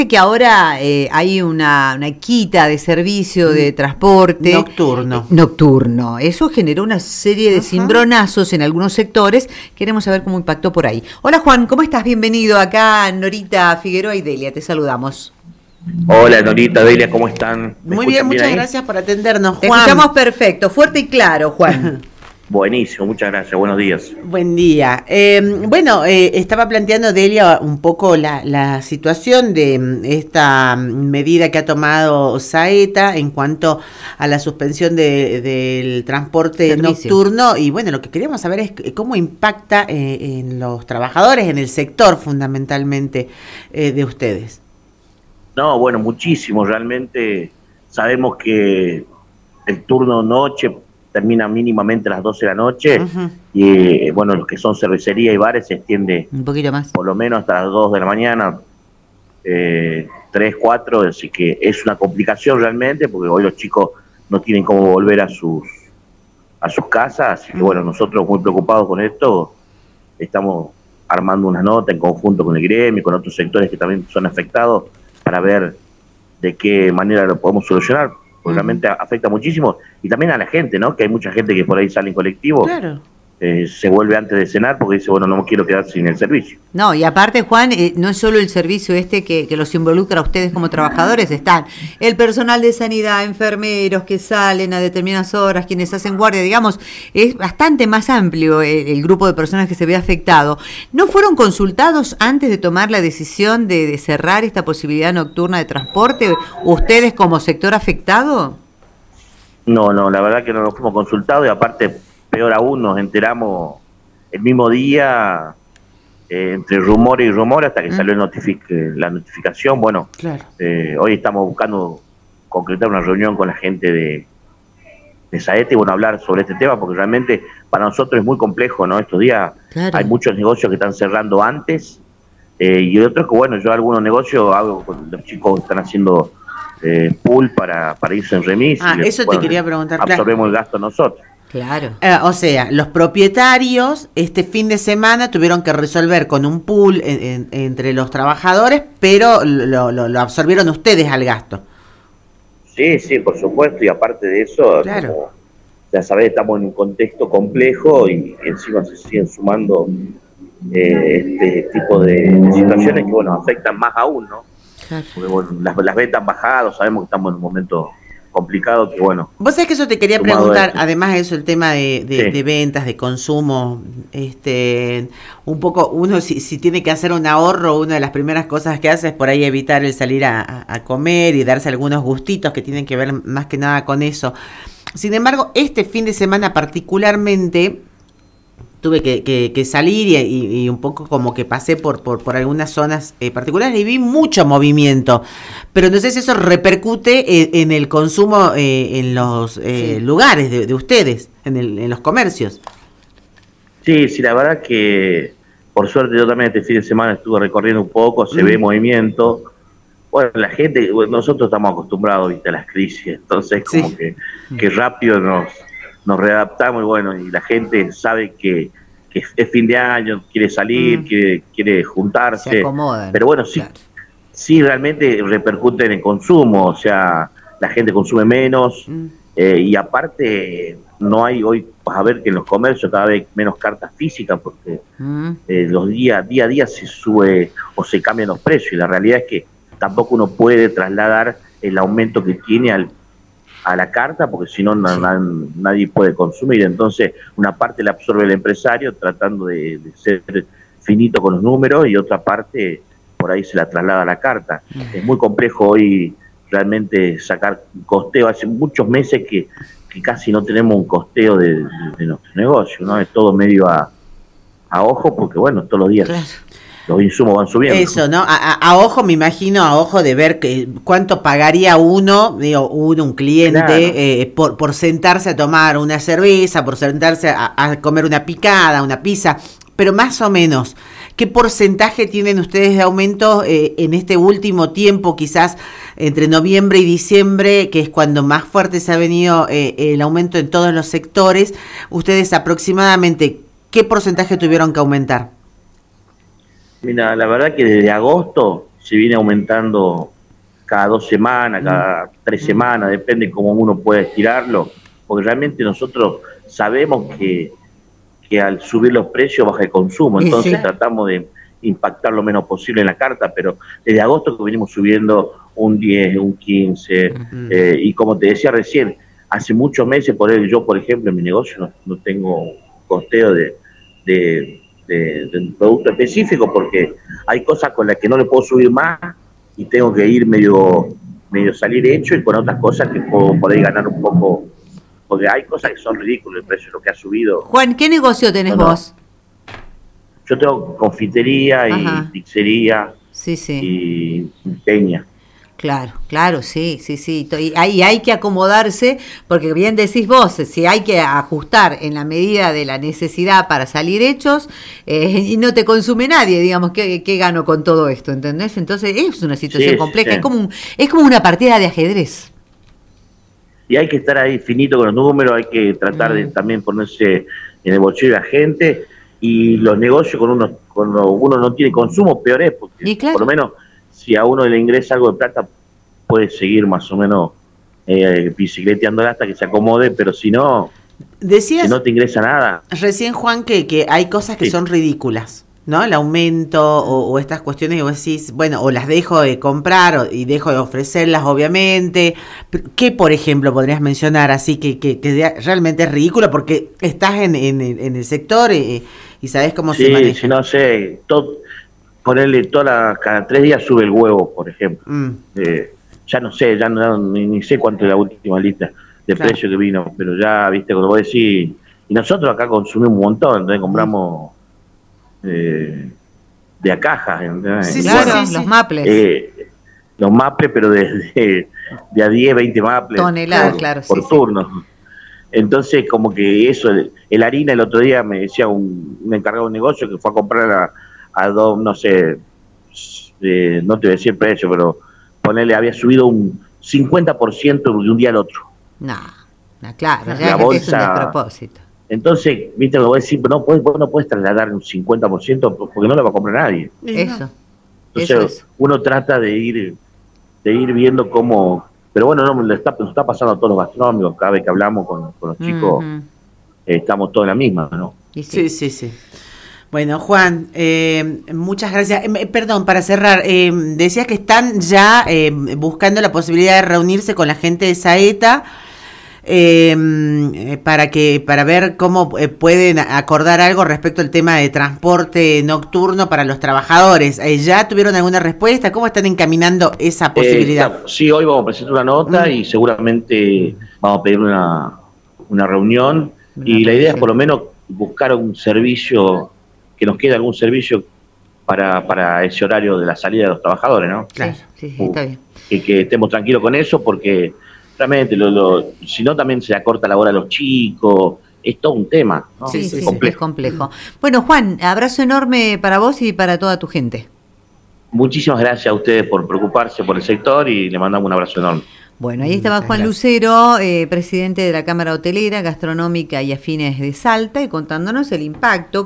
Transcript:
que ahora hay una quita de servicio de transporte nocturno. Eso generó una serie de cimbronazos en algunos sectores. Queremos saber cómo impactó por ahí. Hola Juan, ¿cómo estás? Bienvenido acá, Norita Figueroa y Delia, te saludamos. Hola Norita, Delia, ¿cómo están? Muy bien, muchas gracias por atendernos, Juan. Te escuchamos perfecto, fuerte y claro, Juan. Buenísimo, muchas gracias, buenos días. Buen día. Estaba planteando Delia un poco la situación de esta medida que ha tomado Saeta en cuanto a la suspensión del transporte nocturno, y bueno, lo que queríamos saber es cómo impacta en los trabajadores, en el sector fundamentalmente de ustedes. No, bueno, muchísimo, realmente sabemos que el turno noche termina mínimamente a las 12 de la noche, y bueno, los que son cervecería y bares se extiende un poquito más, por lo menos hasta las 2 de la mañana, 3, 4, así que es una complicación realmente, porque hoy los chicos no tienen cómo volver a sus casas, así que bueno, nosotros muy preocupados con esto, estamos armando una nota en conjunto con el gremio, con otros sectores que también son afectados, para ver de qué manera lo podemos solucionar, porque realmente afecta muchísimo, y también a la gente, ¿no? Que hay mucha gente que por ahí sale en colectivo, claro. Se vuelve antes de cenar porque dice, bueno, no me quiero quedar sin el servicio. No, y aparte, Juan, no es solo el servicio que los involucra a ustedes como trabajadores, están el personal de sanidad, enfermeros que salen a determinadas horas, quienes hacen guardia, digamos, es bastante más amplio el grupo de personas que se ve afectado. ¿No fueron consultados antes de tomar la decisión de cerrar esta posibilidad nocturna de transporte, ustedes como sector afectado? No, la verdad que no nos fuimos consultados, y aparte, peor aún, nos enteramos el mismo día, entre rumor y rumor, hasta que salió la notificación. Bueno, claro. Hoy estamos buscando concretar una reunión con la gente de Saeta y bueno, hablar sobre este tema, porque realmente para nosotros es muy complejo, ¿no? Estos días hay muchos negocios que están cerrando antes, y otros que, bueno, yo algunos negocios hago, los chicos están haciendo pool para irse en remis. Eso te quería preguntar. Absorbemos el gasto nosotros. Claro. O sea, los propietarios este fin de semana tuvieron que resolver con un pool entre los trabajadores, pero lo absorbieron ustedes al gasto. Sí, por supuesto, y aparte de eso, claro, como ya sabés, estamos en un contexto complejo y encima se siguen sumando este tipo de situaciones que, bueno, afectan más aún, ¿no? Claro. Porque, bueno, las ventas han bajado, sabemos que estamos en un momento complicado, que bueno. Vos sabés que eso te quería preguntar, además de eso, el tema de ventas, de consumo, un poco, uno si tiene que hacer un ahorro, una de las primeras cosas que hace es por ahí evitar el salir a comer y darse algunos gustitos que tienen que ver más que nada con eso. Sin embargo, este fin de semana particularmente tuve que salir y un poco como que pasé por algunas zonas particulares y vi mucho movimiento, pero no sé si eso repercute en el consumo en los lugares de ustedes, en los comercios. Sí, la verdad que por suerte yo también este fin de semana estuve recorriendo un poco, se ve movimiento. Bueno, la gente, nosotros estamos acostumbrados, ¿viste?, a las crisis, entonces como que rápido nos readaptamos, y bueno, y la gente sabe que es fin de año, quiere salir, quiere juntarse, se acomodan, pero bueno, sí realmente repercute en el consumo, o sea, la gente consume menos, y aparte no hay, hoy vas a ver que en los comercios cada vez menos cartas físicas, porque los día a día se sube o se cambian los precios, y la realidad es que tampoco uno puede trasladar el aumento que tiene a la carta, porque si no nadie puede consumir. Entonces una parte la absorbe el empresario tratando de ser finito con los números, y otra parte por ahí se la traslada a la carta. Es muy complejo hoy realmente sacar costeo. Hace muchos meses que casi no tenemos un costeo de nuestro negocio, ¿no? Es todo medio a ojo, porque bueno, todos los días los insumos van subiendo. Eso, ¿no? A ojo, me imagino, a ojo de ver cuánto pagaría un cliente, claro, por sentarse a tomar una cerveza, por sentarse a comer una picada, una pizza, pero más o menos, ¿qué porcentaje tienen ustedes de aumento en este último tiempo, quizás entre noviembre y diciembre, que es cuando más fuerte se ha venido el aumento en todos los sectores? Ustedes aproximadamente, ¿qué porcentaje tuvieron que aumentar? Mira, la verdad que desde agosto se viene aumentando cada 2 semanas, cada 3 semanas, depende cómo uno puede estirarlo, porque realmente nosotros sabemos que al subir los precios baja el consumo, entonces tratamos de impactar lo menos posible en la carta, pero desde agosto que venimos subiendo un 10, un 15, y como te decía recién, hace muchos meses, yo por ejemplo en mi negocio no tengo costeo de un producto específico, porque hay cosas con las que no le puedo subir más y tengo que ir medio salir hecho, y con otras cosas que puedo por ahí ganar un poco, porque hay cosas que son ridículas el precio de lo que ha subido. Juan, ¿qué negocio tenés vos? Yo tengo confitería y pizzería y peña. Claro, sí. Y ahí hay que acomodarse, porque bien decís vos, si hay que ajustar en la medida de la necesidad para salir hechos, y no te consume nadie, digamos, ¿qué gano con todo esto? ¿Entendés? Entonces es una situación compleja, es como una partida de ajedrez. Y hay que estar ahí finito con los números, hay que tratar de también ponerse en el bolsillo de la gente, y los negocios cuando uno no tiene consumo, peor es, porque por lo menos si a uno le ingresa algo de plata, puede seguir más o menos bicicleteándola hasta que se acomode, pero si no, decías, si no te ingresa nada. Recién, Juan, que hay cosas que son ridículas, ¿no? El aumento o estas cuestiones que vos decís, bueno, o las dejo de comprar y dejo de ofrecerlas, obviamente. ¿Qué, por ejemplo, podrías mencionar así que realmente es ridículo porque estás en el sector y sabés cómo se maneja? Sí, no sé, ponerle cada 3 días sube el huevo, por ejemplo. Ya no sé, ni sé cuánto es la última lista de precio que vino, pero ya, viste, cuando vos decís, y nosotros acá consumimos un montón, entonces compramos de a cajas, los maples. Los maples, pero de a 10, 20 maples. Toneladas, por turno. Entonces, como que eso, el harina, el otro día me decía un encargado de un negocio que fue a comprar a dos, no sé, no te voy a decir el precio, pero ponerle, había subido un 50% de un día al otro. No, claro, la bolsa, es un despropósito. Entonces, viste, me voy a decir, no puedes trasladar un 50% porque no lo va a comprar nadie. Eso. Entonces, uno trata de ir viendo cómo, pero bueno, nos está pasando a todos los gastronómicos, cada vez que hablamos con los chicos, estamos todos en la misma, ¿no? Sí. Bueno, Juan, muchas gracias. Perdón, para cerrar, decías que están ya buscando la posibilidad de reunirse con la gente de Saeta para ver cómo pueden acordar algo respecto al tema de transporte nocturno para los trabajadores. ¿Ya tuvieron alguna respuesta? ¿Cómo están encaminando esa posibilidad? Sí, hoy vamos a presentar una nota y seguramente vamos a pedir una reunión, y la idea es por lo menos buscar un servicio, que nos quede algún servicio para ese horario de la salida de los trabajadores, ¿no? Claro, sí, está bien. Que estemos tranquilos con eso, porque realmente si no también se acorta la hora a los chicos, es todo un tema, ¿no? Sí, es complejo. Bueno, Juan, abrazo enorme para vos y para toda tu gente. Muchísimas gracias a ustedes por preocuparse por el sector, y le mandamos un abrazo enorme. Bueno, ahí estaba Juan Lucero, presidente de la Cámara Hotelera, Gastronómica y Afines de Salta, y contándonos el impacto